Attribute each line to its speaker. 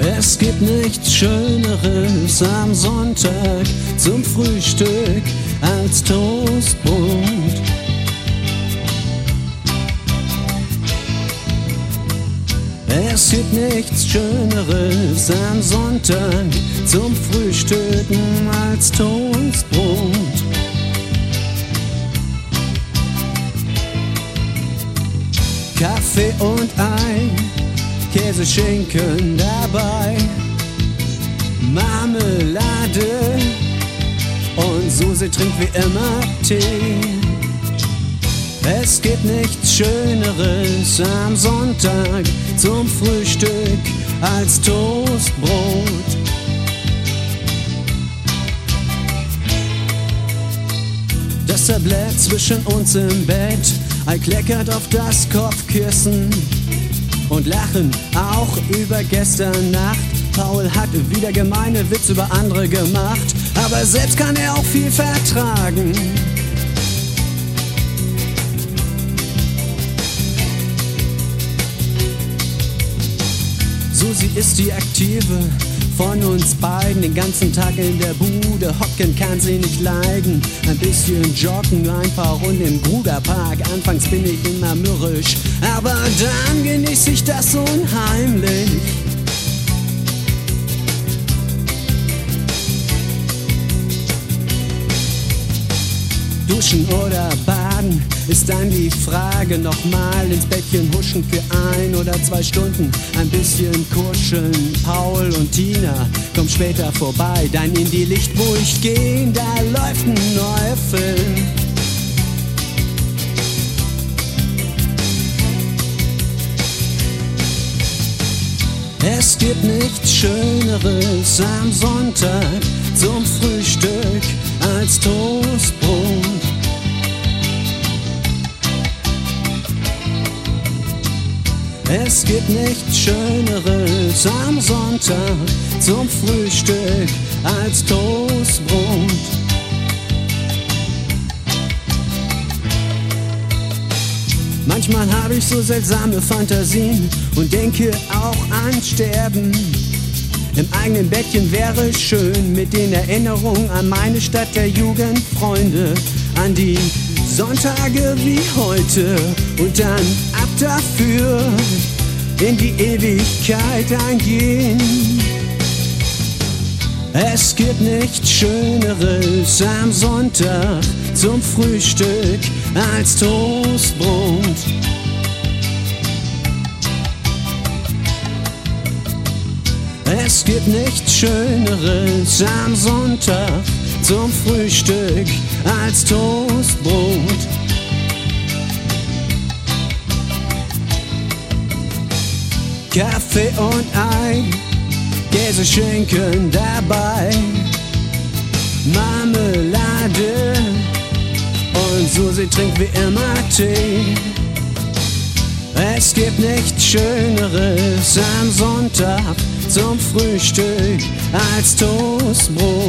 Speaker 1: Es gibt nichts Schöneres am Sonntag zum Frühstück als Toastbrot. Es gibt nichts Schöneres am Sonntag zum Frühstücken als Toastbrot. Kaffee und Ei, Käse, Schinken dabei, Marmelade und Susi trinkt wie immer Tee. Es gibt nichts Schöneres am Sonntag zum Frühstück als Toastbrot. Das Tablett zwischen uns im Bett, Ei kleckert auf das Kopfkissen und lachen auch über gestern Nacht. Paul hat wieder gemeine Witze über andere gemacht, aber selbst kann er auch viel vertragen. Susi ist die Aktive von uns beiden. Den ganzen Tag in der Bude hocken kann sie nicht leiden. Ein bisschen joggen, ein paar Runden im Gruderpark. Anfangs bin ich immer mürrisch, aber dann genieße ich das unheimlich. Duschen oder baden ist dann die Frage. Nochmal ins Bettchen huschen für 1 oder 2 Stunden. Ein bisschen kuscheln, Paul und Tina kommen später vorbei. Dann in die Lichtburg gehen, da läuft ein neuer Film. Es gibt nichts Schöneres am Sonntag zum Frühstück als Toastbrot. Es gibt nichts Schöneres am Sonntag zum Frühstück als Toastbrot. Manchmal habe ich so seltsame Fantasien und denke auch an Sterben. Im eigenen Bettchen wäre schön, mit den Erinnerungen an meine Stadt der Jugendfreunde, an die Sonntage wie heute und dann ab dafür in die Ewigkeit eingehen. Es gibt nichts Schöneres am Sonntag zum Frühstück als Toastbrot. Es gibt nichts Schöneres am Sonntag zum Frühstück als Toastbrot. Kaffee und Ei, Käse, Schinken dabei, Marmelade und Susi trinkt wie immer Tee. Es gibt nichts Schöneres am Sonntag zum Frühstück als Toastbrot.